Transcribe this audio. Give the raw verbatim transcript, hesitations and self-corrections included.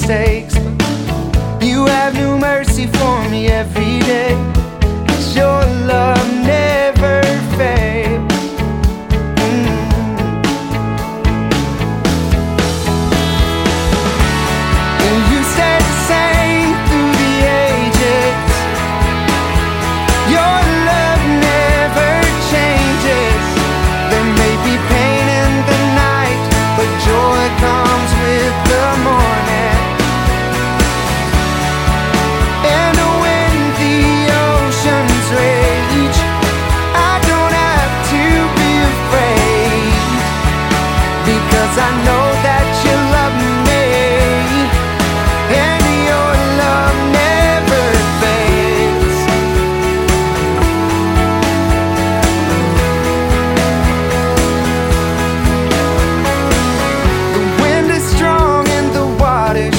mistakes, but you have new mercy for me every day. It's your love